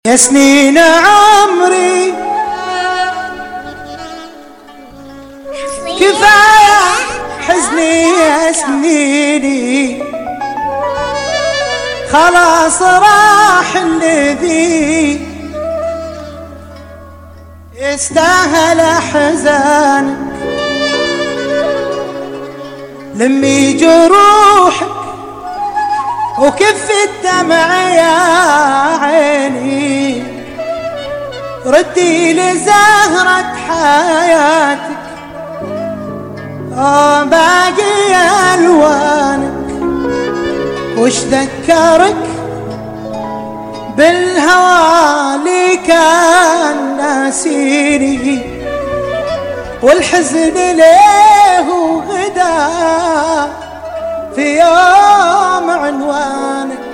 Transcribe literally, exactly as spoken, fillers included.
يا سنين عمري كفاية حزني يا سنيني، خلاص راح الذي يستاهل احزانك. لمي جروحك وكف الدمع يا عيني، ردي لزهرة حياتك آه باقي ألوانك. وش ذكرك بالهوى اللي كان ناسيني، والحزن ليه غدا في يوم عنوانك.